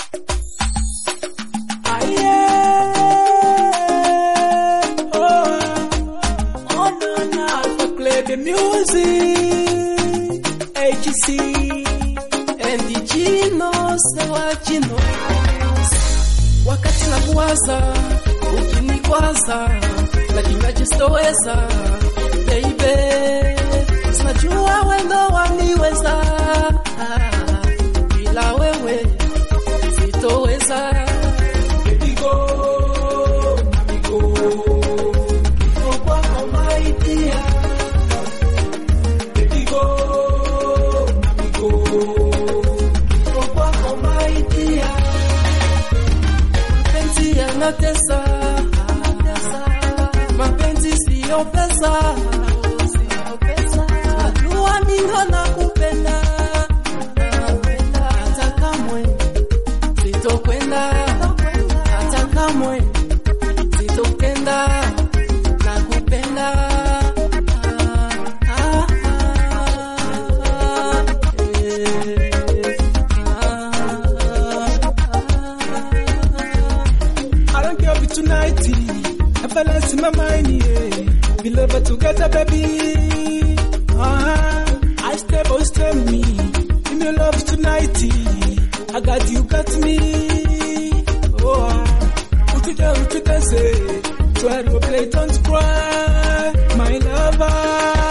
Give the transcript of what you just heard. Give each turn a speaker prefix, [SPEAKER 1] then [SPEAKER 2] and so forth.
[SPEAKER 1] The music, HC, and the Ginos, wakati na kuwaza, ukinikwaza, lakini najistoweza, baby, sinajua wendo waniweza, bila wewe, sitoweza, baby go, mami go, kwa my dear. Natesa, mapenzi siyo pesa, najua ningo nakupenda, hata kamwe sitokwenda, hata kamwe sitokenda, nakupenda. Tonight, I balance in my mind, yeah. We love her together, baby. I step me. In your love tonight, I got you, got me. Oh, put it down, say, try to play, don't cry, my lover.